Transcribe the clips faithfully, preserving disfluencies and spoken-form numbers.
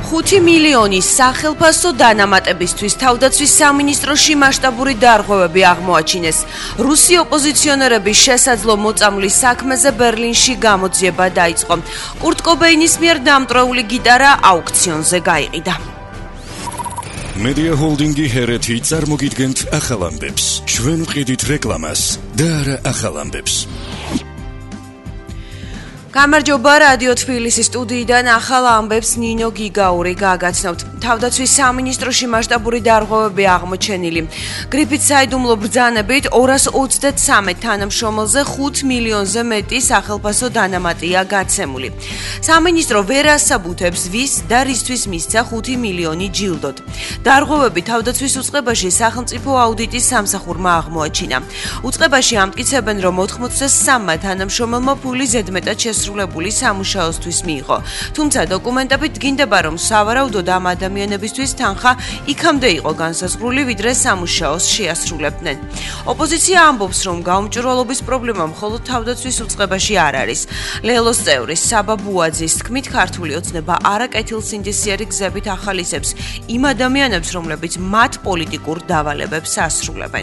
ხუთი მილიონის სახელფასო დანამატებისთვის თავდაცვის სამინისტროში მასშტაბური დარღვევები აღმოაჩინეს. რუსი ოპოზიციონერების შესაძლო მოწამვლის საქმეზე ბერლინში გამოძიება დაიწყო. კურტ კობეინის მიერ დამტვრეული გიტარა აუქციონზე გაიყიდა. Media Holdingi ჰერეთი წარმოგიდგენთ ახალ ამბებს. ჩვენ ვყიდით რეკლამას და არა ახალ ამბებს. გამარჯობა, რადიო თბილისის სტუდიიდან ახალ ამბებს ნინო გიგაური გაგაცნობთ. თავდაცვის სამინისტროში მასშტაბური დარღვევები აღმოჩენილი. გრიფით საიდუმლო ბრძანებით ორას ოცდათსამეტ თანამშრომელზე ხუთ მილიონზე მეტი სახელფასო დანამატია გაცემული. სამინისტრო ვერ ასაბუთებს ვის და რისთვის მისცა ხუთი მილიონი ჯილდოდ. დარღვევები თავდაცვის უწყებაში სახელმწიფო აუდიტის სამსახურმა აღმოაჩინა. უწყებაში ამტკიცებენ, რომ ოთხმოცდასამმა თანამშრომელმა ფული ზედმეტად შესრულებული სამუშაოსთვის მიიღო. თუმცა დოკუმენტებით დგინდება, რომ სავარაუდოდ ამ ადამიანებისთვის თანხა იქამდე იყო განსაზღვრული, ვიდრე სამუშაოს შეასრულებდნენ. ოპოზიცია ამბობს, რომ გაუმჭრელობის პრობლემა მხოლოდ თავდაცვის უწყებაში არ არის. ლელოს წევრი საბა ბუაძის თქმით, ქართული ოცნება არაკეთილსინდისიერი გზებით ახალისებს იმ ადამიანებს, რომლებიც მათ პოლიტიკურ დავალებებს ასრულებენ.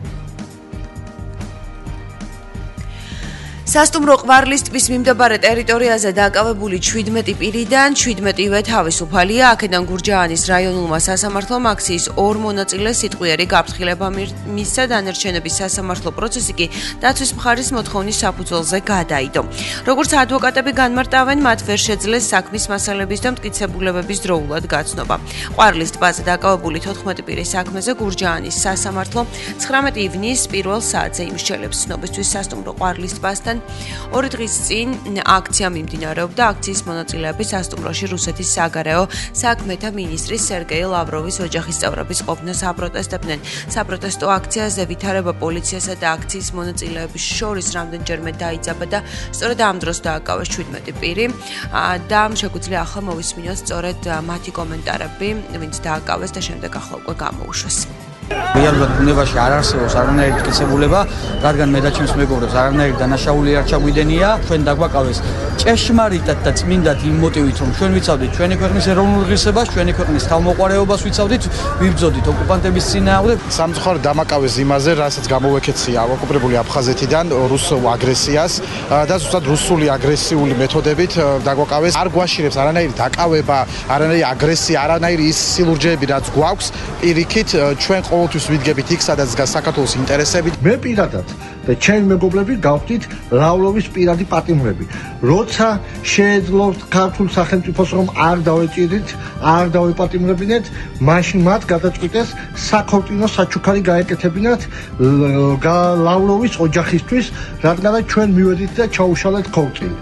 სასტუმრო ყვარლის ტბის მიმდებარე ტერიტორიაზე დაკავებული ჩვიდმეტი პირიდან ჩვიდმეტივე თავისუფალია. აქედან გურჯაანის რაიონულმა სასამართლომ აქციის ორ მონაწილეს სიტყვიერი გაფრთხილება მისცა. დანარჩენების სასამართლო პროცესი კი დაცვის მხარის მოთხოვნის საფუძველზე გადაიდო. როგორც ადვოკატები განმარტავენ, მათ ვერ შეძლეს საქმის მასალების და მტკიცებულებების დროულად გაცნობა. ყვარლის ტბაზე დაკავებული თოთხმეტი პირის საქმეზე გურჯაანის სასამართლო ცხრამეტი ივნის პირველ საათზე იმსჯელებს. ცნობისთვის სასტუმრო ყვარლის ტბასთან ორი დღის წინ აქცია მიმდინარეობდა. აქციის მონაწილეები სასტუმროში რუსეთის საგარეო საქმეთა მინისტრის სერგეი ლავროვის ოჯახის წევრების ყოფნას აპროტესტებდნენ. საპროტესტო აქციაზე ვითარება პოლიციასა და აქციის მონაწილეების შორის რამდენჯერმე დაიძაბა და სწორედ ამ დროს დააკავეს ჩვიდმეტი პირი და შეგვიძლია ახლა მოვისმინოთ სწორედ მათი კომენტარები, ვინც დააკავეს და შემდეგ ახლა უკვე გამოუშვეს. რეალურად ბუნებაში არ არსებობს არანაირი მტკიცებულება, რადგან მე და ჩემს მეგობრებს არანაირი დანაშაული არ ჩაგვიდენია. ჩვენ დაგვაკავეს ჭეშმარიტად და წმინდად იმ მოტივით, რომ ჩვენ ვიცავდით ჩვენი ქვეყნის ეროვნულ ღირსებას, ჩვენი ქვეყნის თავმოყვარეობას ვიცავდით, ვიბრძოდით ოკუპანტების წინააღმდეგ. სამწუხაროდ დამაკავეს იმაზე, რასაც გამოვეკეცია ოკუპირებული აფხაზეთიდან რუსულ აგრესიას და ზუსტად რუსული აგრესიული მეთოდებით დაგვაკავეს. არ გვაშინებს არანაირი დაკავება, არანაირი აგრესია, არანაირი ის სილურჯეები, რაც გვაქვს. პირიქით ჩვენ ყოველთვის ვიდგებით იქ, სადაც დგას საქართველოს ინტერესები. მე პირადად და ჩემი მეგობრები გავხდით ლავროვის პირადი პატიმრები. როცა შეეძლოთ ქართულ სახელმწიფოს რომ არ დავეჭირით, არ დავეპატიმრებინეთ, მაშინ მათ გადაწყვიტეს საქორწინო საჩუქარი გაეკეთებინათ ლავროვის ოჯახისთვის, რადგანაც ჩვენ მივედით და ჩაუშალეთ ქორწილი.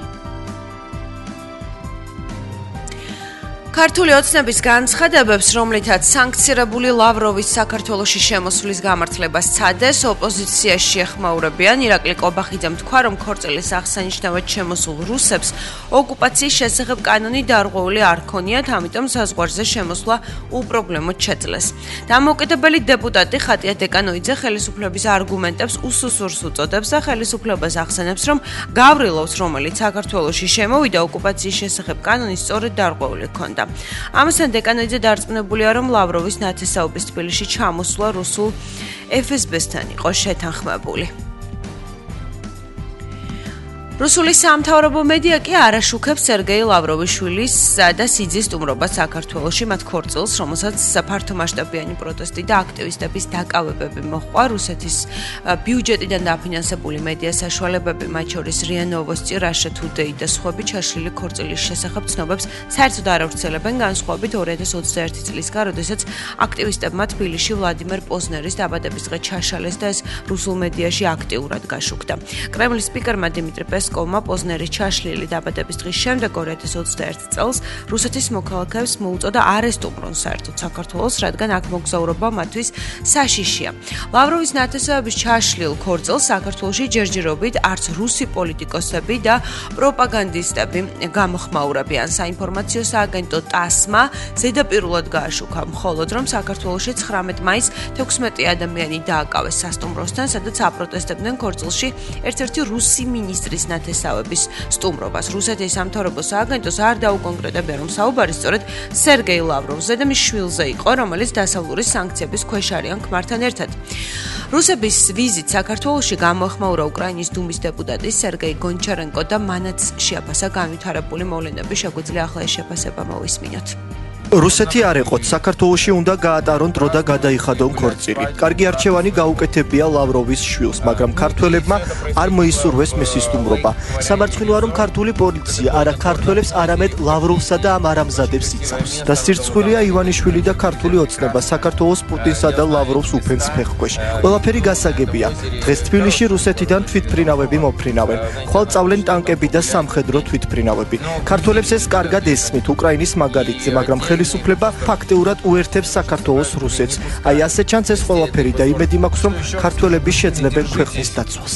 ქართული ოცნების განცხადებებს, რომლითაც სანქცირებული ლავროვის საქართველოში შემოსვლის გამართლებას ცადეს, ოპოზიციაში ეხმაურებიან. ირაკლი კობახიძემ თქვა, რომ ქორწილის აღსანიშნავად შემოსულ რუსებს ოკუპაციის შესახებ კანონი დარღვეული არ ქონიათ, ამიტომ საზღვარზე შემოსვლა უპრობლემოდ შეძლეს. დამოუკიდებელი დეპუტატი ხატია დეკანოიძე ხელისუფლების არგუმენტებს უსუსურს უწოდებს და ხელისუფლებას ახსენებს, რომ გავრილოვს, რომელიც საქართველოში შემოვიდა, ოკუპაციის შესახებ კანონი სწორედ დარღვეული ჰქონდა. ამასთან დეკანოიძე დარწმუნებულია, რომ ლავროვის ნათესაობის თბილისში ჩამოსვლა რუსულ ეფ ეს ბე-სთან იყო შეთანხმებული. რუსული სამთავრობო მედია კი არ აშუქებს სერგეი ლავროვიშვილის და სიძის სტუმრობას საქართველოში, მათ ქორწილს, რომელსაც ფართომასშტაბიანი პროტესტი და აქტივისტების დაკავებები მოჰყვა. რუსეთის ბიუჯეტიდან დაფინანსებული მედია საშუალებები, მათ შორის რია ნოვოსტი, რაშა თუდეი და სხვები ჩაშლილი ქორწილის შესახებ ცნობებს საერთოდ არ ავრცელებენ, განსხვავებით ორი ათას ოცდაერთი წლისგან, როდესაც აქტივისტებმა თბილისში ვლადიმერ პოზნერის დაბადების დღე ჩაშალეს და ეს რუსულ მედიაში აქტიურად გაშუქდა. კრემლის სპიკერმა დიმიტრი პესკოვმა პოზნერის ჩაშლილი დაბადების დღის შემდეგ ორი ათას ოცდაერთი წელს რუსეთის მოქალაქეებს მოუწოდა არ ესტუმრონ საერთოდ საქართველოს, რადგან აქ მოგზაურობა მათთვის საშიშია. ლავროვის ნათესავების ჩაშლილ ქორწილს საქართველოში ჯერჯერობით არც რუსი პოლიტიკოსები და პროპაგანდისტები გამოხმაურებიან. საინფორმაციო სააგენტო ტასმა ზედაპირულად გააშუქა, მხოლოდ რომ საქართველოში ცხრამეტ მაისს თექვსმეტი ადამიანი დააკავეს სასტუმროსთან, სადაც აპროტესტებდნენ ქორწილში ერთ-ერთი რუსი მინისტრის ნათესავების სტუმრობას. რუსეთის სამთავრობო სააგენტოს არ დაუკონკრეტებია, რომ საუბარი სწორედ სერგეი ლავროვზე და მის შვილზე იყო, რომელიც დასავლური სანქციების ქვეშ არიან ქმართან ერთად. რუსების ვიზით საქართველოში გამოეხმაურა უკრაინის დუმის დეპუტატი სერგეი გონჩარენკო და მანაც შეაფასა განვითარებული მოვლენები. შეგვიძლია ახლა ეს შეფასება მოვისმინოთ. რუსეთი არ ეყოთ, საქართველოში უნდა გაატარონ დრო და გადაიხადონ ქორწილი. კარგი არჩევანი გაუკეთებია ლავროვის შვილს, მაგრამ ქართველებმა არ მოისურვეს მისი სტუმრობა. სამარცხინოა, რომ ქართული პოლიცია არა ქართველებს, არამედ ლავროვსა და ამ არამზადებს იცავს. და სირცხვილია ივანიშვილი და ქართული ოცნება საქართველოს პუტინსა და ლავროვს უფენს ფეხქვეშ. ყველაფერი გასაგებია. დღეს თბილისში რუსეთიდან თვითმფრინავები მოფრინავენ. ხვალ წავლენ ტანკები და სამხედრო თვითმფრინავები. ქართველებს ეს კარგად ესმით უკრაინის მაგალითზე, მაგრამ ხელისუფლება ფაქტეურად უერთებს საქართველოს რუსეთს. აი ასე ჩანს ეს ყველაფერი და იმედი მაქვს, რომ ქართველები შეძლებენ ქვეყნის დაცვას.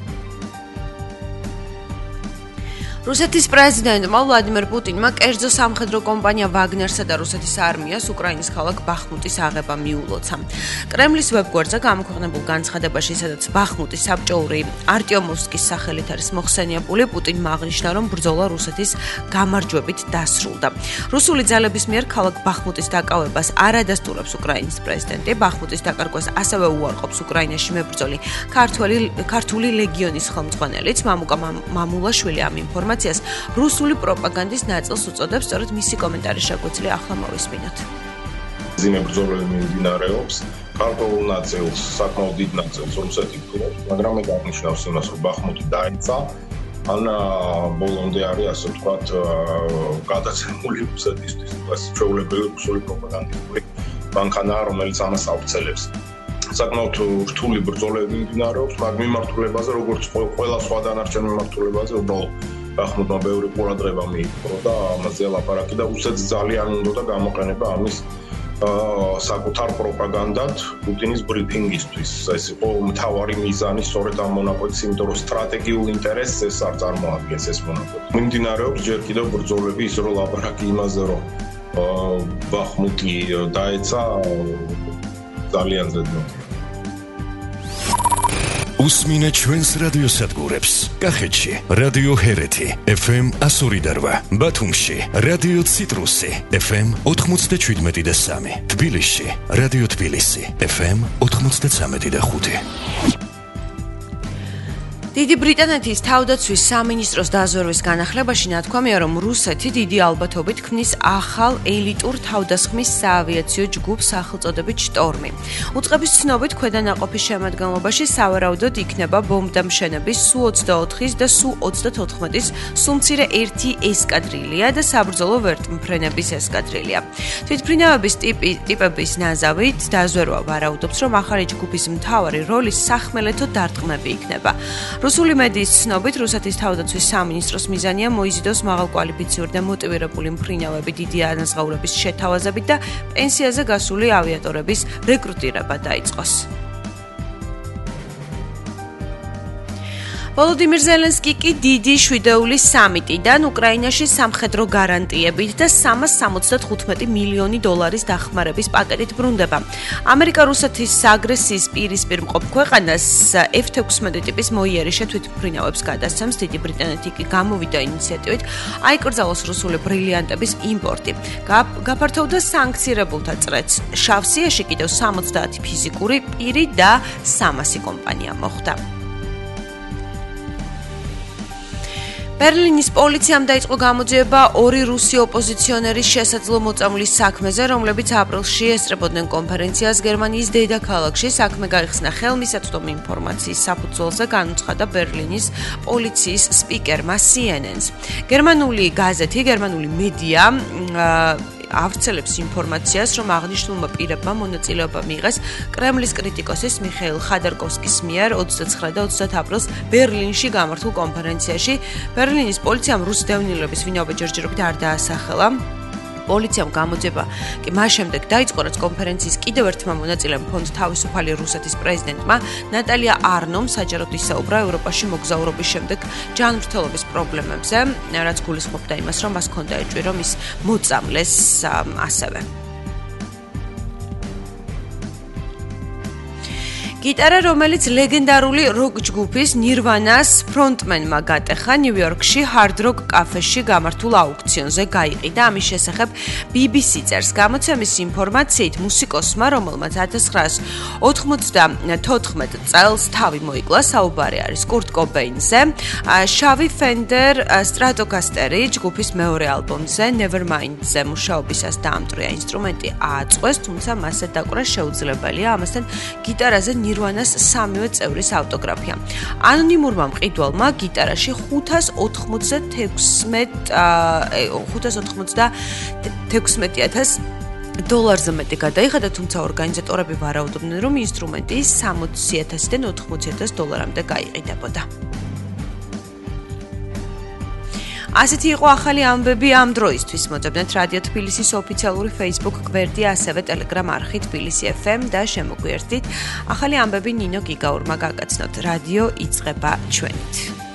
რუსეთის პრეზიდენტმა ვლადიმერ პუტინმა კერძო სამხედრო კომპანია ვაგნერსა და რუსეთის არმიას უკრაინის ქალაქ ბახმუტის აღება მიულოცა. კრემლის ვებგვერდზე გამოქვეყნებულ განცხადებაში, სადაც ბახმუტის საბჭოური არტიომოვსკის სახელით არის მოხსენიებული, პუტინმა აღნიშნა, რომ ბრძოლა რუსეთის გამარჯვებით დასრულდა. რუსული ძალების მიერ ქალაქ ბახმუტის დაკავებას არ ადასტურებს უკრაინის პრეზიდენტი. ბახმუტის დაკარგვას ასევე უარყოფს უკრაინაში მებრძოლი ქართული ლეგიონის ხელმძღვანელიც მამუკა მამულაშვილი. ამ ინფორმაციას რუსული პროპაგანდის ნაწილს უწოდებს, სწორედ მისი კომენტარი შეგვიძლია ახლა მოვისმინოთ. ძიმე ბრძოლები მიმდინარეობს, ქართულ ნაწილს, საკმაოდ დიდ ნაწილს რუსეთი ფლობს, მაგრამ მე აღნიშნავს იმას, რომ ბახმუტი დაიცა, ან ბოლომდე არის, ასე ვთქვათ, გადაცემული რუსეთისთვის, ეს ჩვეულებრივი რუსული პროპაგანდისტული მანქანაა, რომელიც ამას ავრცელებს. საკმაოდ რთული ბრძოლები მიმდინარეობს, მაგ მიმართულებაზე, როგორც ყველა სხვა დანარჩენ მიმართულებაზე, უბრალოდ ბახმუტმა ბევრი ყურადღება მიიპყრო და ამაზე ლაპარაკი და რუსეთს ძალიან უნდა გამოყენება ამის საკუთარ პროპაგანდად პუტინის ბრიფინგისთვის. ეს იყო მთავარი მიზანი სწორედ ამ მონაკვეთის, იმიტომ რომ სტრატეგიულ ინტერესს ეს არ წარმოადგენს ეს მონაკვეთი. მიმდინარეობს ჯერ კიდევ ბრძოლები, ის რომ ლაპარაკი იმაზე, რომ ბახმუტი დაეცა ძალიან ზედმეტია. უსმინე ჩვენს რადიოსადგურებს. კახეთში რადიო ჰერეთი ეფ ემ ასორი და რვა, ბათუმში რადიო ციტრუსი ეფ ემ ოთხმოცდაშვიდმეტი და სამი, თბილისში რადიო თბილისი ეფ ემ ოთხმოცდაცამეტი და ხუთი. დიდი ბრიტანეთის თავდაცვის სამინისტროს დაზვერვის განახლებაში ნათქვამია, რომ რუსეთი დიდი ალბათობით ქმნის ახალ ელიტურ თავდასხმის საავიაციო ჯგუფს სახელწოდებით შტორმი. უწყების ცნობით, ქვედანაყოფის შემადგენლობაში სავარაუდოდ იქნება ბომბდამშენების სუ ოცდაოთხის და სუ ოცდათოთხმეტის სუმცირე ერთი ესკადრილია და საბრძოლო ვერტმფრენების ესკადრილია. თვითმფრინავების ტიპი ტიპების ნაზავით დაზვერვა ვარაუდობს, რომ ახალი ჯგუფის მთავარი როლი სახმელეთო დარტყმები იქნება. რუსული მედიის ცნობით, რუსეთის თავდაცვის სამინისტროს მიზანია მოიზიდოს მაღალკვალიფიციური და მოტივირებული მფრინავები დიდი ანაზღაურების შეთავაზებით და პენსიაზე გასული ავიატორების რეკრუტირება დაიწყოს. ვოლოდიმირ ზელენსკი კი დიდი შვიდეულის სამიტიდან უკრაინაში სამხედრო გარანტიებით და სამას სამოცდათხუთმეტი მილიონი დოლარის დახმარების პაკეტით ბრუნდება. ამერიკა რუსეთის აგრესიის პირისპირ მყოფ ქვეყანას ეფ თექვსმეტი ტიპის მოიერიშე თვითმფრინავებს გადასცემს. დიდი ბრიტანეთი კი გამოვიდა ინიციატივით აიკრძალოს რუსული ბრილიანტების იმპორტი. გაფართოვდა სანქცირებულთა წრეც. შავსიაში კიდევ სამოცდაათი ფიზიკური პირი და სამასი კომპანია მოხვდა. ბერლინის პოლიციამ დაიწყო გამოძიება ორი რუსი ოპოზიციონერის შესაძლო მოწამვლის საქმეზე, რომლებიც აპრილში ესწრებოდნენ კონფერენციას გერმანიის დედაქალაქში. საქმე გაიხსნა ხელმისაწვდომი ინფორმაციის საფუძველზე, განუცხადა ბერლინის პოლიციის სპიკერმა სი ენ ენს. გერმანული გაზეთი, გერმანული მედია ავრცელებს ინფორმაციას, რომ აღნიშნულმა პირებმა მონაწილეობა მიიღეს კრემლის კრიტიკოსის მიხეილ ხადარკოვსკის მიერ ოცდაცხრა და ოცდაათ აპრილს ბერლინში გამართულ კონფერენციაში. ბერლინის პოლიციამ რუს დევნილების ვინაობა ჯერჯერობით არ დაასახელა. პოლიციამ გამოძიება კი მას შემდეგ დაიწყო, რაც კონფერენციის კიდევ ერთმა მონაწილემ ფონდ თავისუფალი რუსეთის პრეზიდენტმა ნატალია არნომ საჯაროდ ისაუბრა ევროპაში მოგზაურობის შემდეგ ჯანმრთელობის პრობლემებზე, რაც გულისხმობდა იმას, რომ მას ჰქონდა ეჭვი, რომ ის მოწამლეს ასევე. გიტარა, რომელიც ლეგენდარული როკ ჯგუფის Nirvana-ს ფრონტმენმა გატეხა ნიუ-იორკში hard rock კაფეში გამართულ აუქციონზე გაიყიდა. ამის შესახებ B B C წერს. გამოცემის ინფორმაციით მუსიკოსმა, რომელმაც ათას ცხრაასი ოთხმოცდათოთხმეტ წელს თავი მოიკლა, საუბარი არის კურტ კობეინზე. შავი Fender Stratocasteri ჯგუფის მეორე ალბომზე Nevermind-ზე მუშაობისას დაამტვრია ინსტრუმენტი ააწყვეს, თუმცა მასზე დაკვრა შეუძლებელია. ამასთან გიტარაზე Nirvana-ს სამივე წევრის ავტოგრაფია. ანონიმურმა მყიდველმა გიტარაში ხუთას ოთხმოცდათექვსმეტ ათას დოლარზე მეტი გადაიხადა, თუმცა ორგანიზატორები ვარაუდობდნენ, რომ ინსტრუმენტი სამოცი ათასიდან ოთხმოცი ათას დოლარამდე გაიყიდებოდა. ასეთი იყო ახალი ამბები ამ დროისთვის. მოძებნეთ რადიო თბილისის ოფიციალური Facebook გვერდი, ასევე Telegram არხი თბილისი F M და შემოგვიერთდით. ახალი ამბები ნინო გიგაურმა გაგაცნოთ. რადიო იწყება ჩვენით.